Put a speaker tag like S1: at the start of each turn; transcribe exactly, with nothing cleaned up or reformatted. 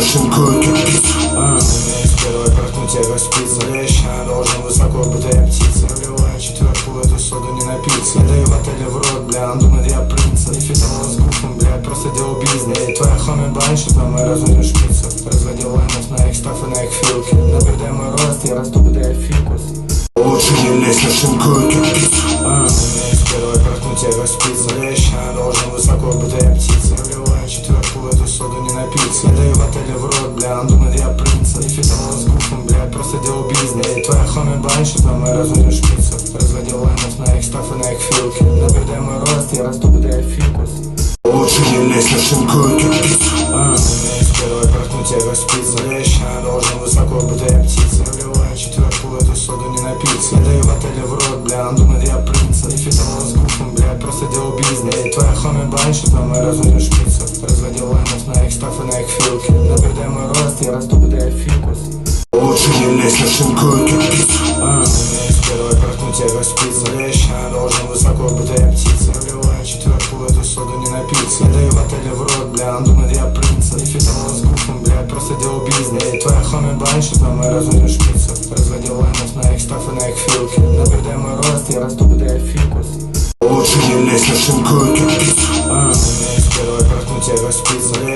S1: шинкой кирпич.
S2: Первый проткнуть тебя спица. Вещь, я должен высоко, будто я птица. Вливаю четверку в эту соду, не напиться. Я даю в отеле в рот, бля, он думает я принца. И фитовал с гуфом, бля, просто делал бизнес. Эй, твоя хоми баншит, а мы разводим шпицу. Разводил лаймов на их стаф и на их филки. Наблюдай мой рост, я расту, будто я фикус.
S1: Лучше не лезь на шинкой кирпич.
S2: Первый проткнуть тебя спица. Вещь, я должен высоко, будто я птица. Вливаю четверку в эту соду, не напиться. Я даю в отеле в рот, бля, он думает я принца. И фитовал с гуфом, бля, просто делал бизнес. Эй, твоя хоми баншит, а мы разводим шпицу. Разводил лаймов на их стаф и на их филки. Наблюдай мой рост, я расту, будто я фикус.
S1: Лучше не лезь на шинкой кирпич.
S2: Первый проткнуть тебя спица. Вещь, я должен высоко, будто я птица. Вливаю четверку в эту соду, не напиться. Я даю в отеле в рот, бля, он думает я принца. И фитовал с гуфом, бля, просто делал бизнес. Эй, твоя хоми баншит, а мы разводим шпицу. Разводил лаймов на их стаф и на их филки. Наблюдай мой рост, я расту, будто я фикус.
S1: Лучше не лезь на шинкой кирпич.
S2: Первый проткнуть тебя спица. Вещь, я должен высоко, будто я птица. Вливаю четверку в эту соду, не напиться. Я даю в отеле в рот, бля, он думает я принца. И фитовал с гуфом, бля, просто делал бизнес. Эй, твоя хоми баншит, а мы разводим шпицу. Разводил лаймов на их стаф и на их филки. Наблюдай мой рост, я расту, будто я фикус.
S1: Лучше не лезь на шинкой кирпич.
S2: Первый проткнуть тебя спица.